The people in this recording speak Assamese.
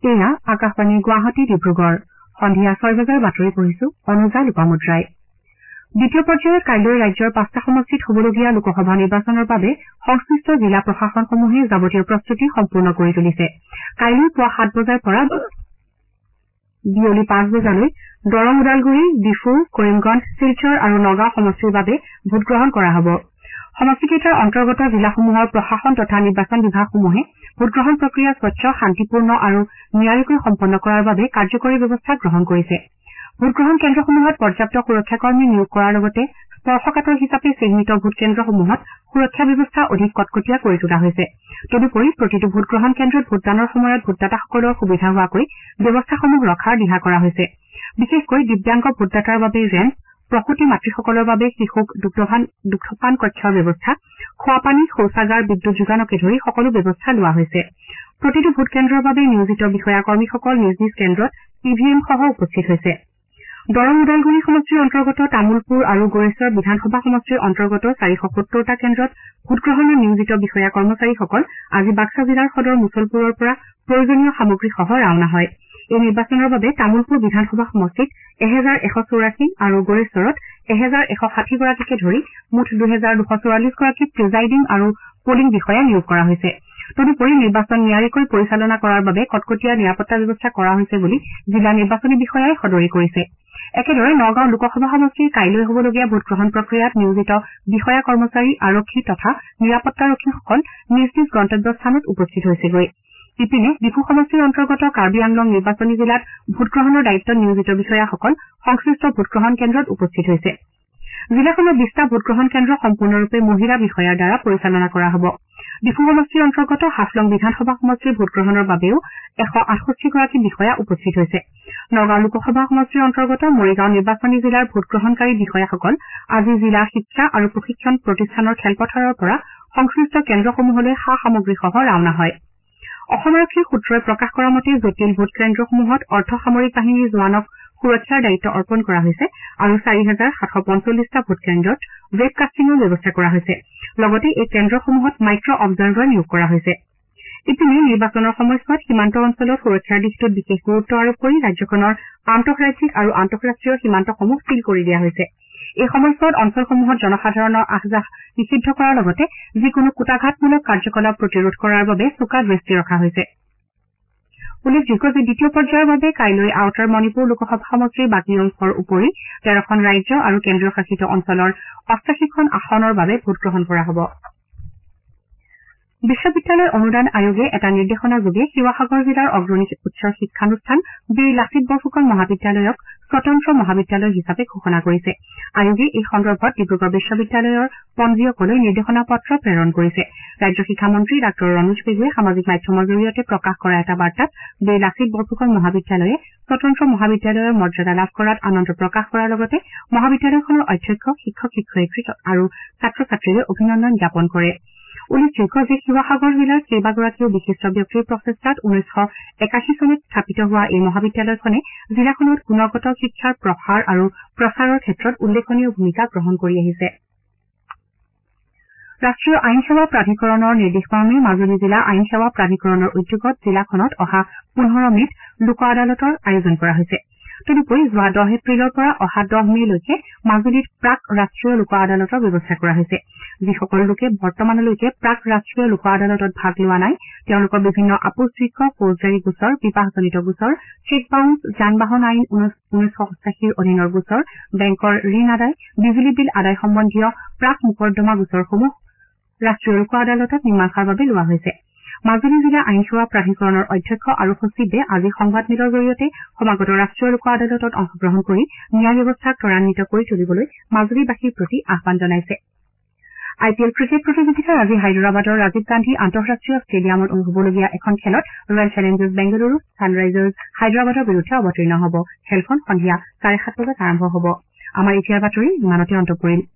এয়া আকাশবাণী গুৱাহাটী ডিব্ৰুগড় সন্ধিয়া 6 বজাৰ বাতৰি পঢ়িছো অনুজা লোপামুদ্ৰাই দ্বিতীয় পৰ্যায়ত কাইলৈ ৰাজ্যৰ 5টা সমষ্টিত হ'বলগীয়া লোকসভা নিৰ্বাচনৰ বাবে সংশ্লিষ্ট জিলা প্ৰশাসনসমূহে যাৱতীয় প্ৰস্তুতি সম্পূৰ্ণ কৰি তুলিছে কাইলৈ পুৱা 7 বজাৰ পৰা বিয়লি 5 বজালৈ দৰং ওদালগুৰি ডিফু কৰিমগঞ্জ শিলচৰ আৰু নগাঁও সমষ্টিৰ বাবে ভোটগ্ৰহণ কৰা হ'ব সমষ্টিকেইটাৰ অন্তৰ্গত জিলাসমূহৰ প্ৰশাসন তথা নিৰ্বাচন বিভাগসমূহে ভোটগ্ৰহণ প্ৰক্ৰিয়া স্বচ্ছ শান্তিপূৰ্ণ আৰু নিয়াৰিকৈ সম্পন্ন কৰাৰ বাবে কাৰ্যকৰী ব্যৱস্থা গ্ৰহণ কৰিছে ভোটগ্ৰহণ কেন্দ্ৰসমূহত পৰ্যাপ্ত সুৰক্ষাকৰ্মী নিয়োগ কৰাৰ লগতে স্পৰ্শকাতৰ হিচাপে চিহ্নিত ভোটকেন্দ্ৰসমূহত সুৰক্ষা ব্যৱস্থা অধিক কটকটীয়া কৰি তোলা হৈছে তদুপৰি প্ৰতিটো ভোটগ্ৰহণ কেন্দ্ৰত ভোটদানৰ সময়ত ভোটদাতাসকলৰ সুবিধা হোৱাকৈ ব্যৱস্থাসমূহ ৰখাৰ দিহা কৰা হৈছে বিশেষকৈ দিব্যাংগ ভোটদাতাৰ বাবে ৰেম্প প্ৰসূতি মাতৃসকলৰ বাবে শিশুক দুগ্ধপান কক্ষৰ ব্যৱস্থা খোৱাপানী শৌচাগাৰ বিদ্যুৎ যোগানকে ধৰি সকলো ব্যৱস্থা লোৱা হৈছে প্ৰতিটো ভোটকেন্দ্ৰৰ বাবে নিয়োজিত বিষয়া কৰ্মীসকল নিজ নিজ কেন্দ্ৰত ইভিএম সহ উপস্থিত হৈছে দৰং ওদালগুৰি সমষ্টিৰ অন্তৰ্গত তামুলপুৰ আৰু গড়েশ্বৰ বিধানসভা সমষ্টিৰ অন্তৰ্গত 470টা কেন্দ্ৰত ভোটগ্ৰহণৰ নিয়োজিত বিষয়া কৰ্মচাৰীসকল আজি বাক্সা জিলাৰ সদৰ মুছলপুৰৰ পৰা প্ৰয়োজনীয় সামগ্ৰীসহ ৰাওনা হয় এই নিৰ্বাচনৰ বাবে তামুলপুৰ বিধানসভা সমষ্টিত 1184 আৰু গড়েশ্বৰত 1160 গৰাকীকে ধৰি মুঠ 2244 গৰাকী প্ৰিজাইডিং আৰু পলিং বিষয়া নিয়োগ কৰা হৈছে তদুপৰি নিৰ্বাচন নিয়াৰিকৈ পৰিচালনা কৰাৰ বাবে কটকটীয়া নিৰাপত্তা ব্যৱস্থা কৰা হৈছে বুলি জিলা নিৰ্বাচনী বিষয়াই সদৰি কৰিছে একেদৰে নগাঁও লোকসভা সমষ্টিৰ কাইলৈ হ'বলগীয়া ভোটগ্ৰহণ প্ৰক্ৰিয়াত নিয়োজিত বিষয়া কৰ্মচাৰী আৰক্ষী তথা নিৰাপত্তাৰক্ষীসকল নিজ নিজ গন্তব্যস্থানত উপস্থিত হৈছেগৈ ইপিনে ডিফু সমষ্টিৰ অন্তৰ্গত কাৰ্বি আংলং নিৰ্বাচনী জিলাত ভোটগ্ৰহণৰ দায়িত্বত নিয়োজিত বিষয়াসকল সংশ্লিষ্ট ভোটগ্ৰহণ কেন্দ্ৰত উপস্থিত হৈছে জিলাখনৰ 20টা ভোটগ্ৰহণ কেন্দ্ৰ সম্পূৰ্ণৰূপে মহিলা বিষয়াৰ দ্বাৰা পৰিচালনা কৰা হ'ব ডিফু সমষ্টিৰ অন্তৰ্গত হাফলং বিধানসভা সমষ্টিৰ ভোটগ্ৰহণৰ বাবেও 168 গৰাকী বিষয়া উপস্থিত হৈছে নগাঁও লোকসভা সমষ্টিৰ অন্তৰ্গত মৰিগাঁও নিৰ্বাচনী জিলাৰ ভোটগ্ৰহণকাৰী বিষয়াসকল আজি জিলা শিক্ষা আৰু প্ৰশিক্ষণ প্ৰতিষ্ঠানৰ খেলপথাৰৰ পৰা সংশ্লিষ্ট কেন্দ্ৰসমূহলৈ সা-সামগ্ৰীসহ ৰাওনা হয় অসম আৰক্ষীৰ সূত্ৰই প্ৰকাশ কৰা মতে জটিল ভোট কেন্দ্ৰসমূহত অৰ্ধসামৰিক বাহিনীৰ জোৱানক সুৰক্ষাৰ দায়িত্ব অৰ্পণ কৰা হৈছে আৰু 4745টা ভোট কেন্দ্ৰত ৱেব কাষ্টিঙৰ ব্যৱস্থা কৰা হৈছে লগতে এই কেন্দ্ৰসমূহত মাইক্ৰ অবজাৰ্ভাৰ নিয়োগ কৰা হৈছে ইপিনে নিৰ্বাচনৰ সময়ছোৱাত সীমান্ত অঞ্চলত সুৰক্ষাৰ দিশটোত বিশেষ গুৰুত্ব আৰোপ কৰি ৰাজ্যখনৰ আন্তঃৰাজ্যিক আৰু আন্তঃৰাষ্ট্ৰীয় সীমান্তসমূহ ছীল কৰি দিয়া হৈছে এই সময়ছোৱাত অঞ্চলসমূহত জনসাধাৰণৰ আহ-যাহ নিষিদ্ধ কৰাৰ লগতে যিকোনো কুটাঘাতমূলক কাৰ্যকলাপ প্ৰতিৰোধ কৰাৰ বাবে চোকা দৃষ্টি ৰখা হৈছে উল্লেখযোগ্য যে দ্বিতীয় পৰ্যায়ৰ বাবে কাইলৈ আউটাৰ মণিপুৰ লোকসভা সমষ্টিৰ বাকী অংশৰ উপৰি 13খন ৰাজ্য আৰু কেন্দ্ৰীয় শাসিত অঞ্চলৰ 88খন আসনৰ বাবে ভোটগ্ৰহণ কৰা হ'ব বিশ্ববিদ্যালয় অনুদান আয়োগে এটা নিৰ্দেশনাযোগে শিৱসাগৰ জিলাৰ অগ্ৰণী উচ্চ শিক্ষানুষ্ঠান বীৰ লাচিত বৰফুকন মহাবিদ্যালয়ক স্বতন্ত্ৰ মহাবিদ্যালয় হিচাপে ঘোষণা কৰিছে আয়োগে এই সন্দৰ্ভত ডিব্ৰুগড় বিশ্ববিদ্যালয়ৰ পঞ্জীয়কলৈ নিৰ্দেশনা পত্ৰ প্ৰেৰণ কৰিছে ৰাজ্য শিক্ষামন্ত্ৰী ডাঃ ৰণোজ পেগুৱে সামাজিক মাধ্যমৰ জৰিয়তে প্ৰকাশ কৰা এটা বাৰ্তাত বীৰ লাচিত বৰফুকন মহাবিদ্যালয়ে স্বতন্ত্ৰ মহাবিদ্যালয়ৰ মৰ্যাদা লাভ কৰাত আনন্দ প্ৰকাশ কৰাৰ লগতে মহাবিদ্যালয়খনৰ অধ্যক্ষ শিক্ষক শিক্ষয়িত্ৰী আৰু ছাত্ৰ ছাত্ৰীলৈ অভিনন্দন জ্ঞাপন কৰে উল্লেখযোগ্য যে শিৱসাগৰ জিলাৰ কেইবাগৰাকীও বিশিষ্ট ব্যক্তিৰ প্ৰচেষ্টাত 1981 চনত স্থাপিত হোৱা এই মহাবিদ্যালয়খনে জিলাখনত গুণগত শিক্ষাৰ প্ৰসাৰ আৰু প্ৰচাৰৰ ক্ষেত্ৰত উল্লেখনীয় ভূমিকা গ্ৰহণ কৰি আহিছে ৰাষ্ট্ৰীয় আইন সেৱা প্ৰাধিকৰণৰ নিৰ্দেশমৰ্মে মাজুলী জিলা আইন সেৱা প্ৰাধিকৰণৰ উদ্যোগত জিলাখনত অহা 15 মেত লোক আদালতৰ আয়োজন কৰা হৈছে তদুপৰি যোৱা 10 এপ্ৰিলৰ পৰা অহা 10 মেলৈকে মাজুলীত প্ৰাক ৰাষ্ট্ৰীয় লোক আদালতৰ ব্যৱস্থা কৰা হৈছে যিসকল লোকে বৰ্তমানলৈকে প্ৰাক ৰাষ্ট্ৰীয় লোক আদালতত ভাগ লোৱা নাই তেওঁলোকৰ বিভিন্ন আপোচযোগ্য ফৌজদাৰী গোচৰ বিবাহজনিত গোচৰ চেক বাউন্স যান বাহন আইন 1988 অধীনৰ গোচৰ বেংকৰ ঋণ আদায় বিজুলী বিল আদায় সম্বন্ধীয় প্ৰাক মোকৰ্দমা গোচৰসমূহ ৰাষ্ট্ৰীয় লোক আদালতত মীমাংসাৰ বাবে লোৱা হৈছে মাজুলী জিলা আইন সেৱা প্ৰাধিকৰণৰ অধ্যক্ষ আৰু সচিবে আজি সংবাদমেলৰ জৰিয়তে সমাগত ৰাষ্ট্ৰীয় লোক আদালতত অংশগ্ৰহণ কৰি ন্যায় ব্যৱস্থাক ত্বৰান্বিত কৰি তুলিবলৈ মাজুলীবাসীৰ প্ৰতি আহ্বান জনাইছে আইপিএল ক্ৰিকেট প্ৰতিযোগিতাৰ আজি হায়দৰাবাদৰ ৰাজীৱ গান্ধী আন্তঃৰাষ্ট্ৰীয় ষ্টেডিয়ামত হ'বলগীয়া এখন খেলত ৰয়েল চেলেঞ্জাৰ্ছ বেংগালুৰু ছানৰাইজাৰ্ছ হায়দৰাবাদৰ বিৰুদ্ধে অৱতীৰ্ণ হ'ব খেলখন সন্ধিয়া 7:30 বজাত আৰম্ভ হ'ব আমাৰ এতিয়াৰ বাতৰি ইমানতে অন্ত পৰিল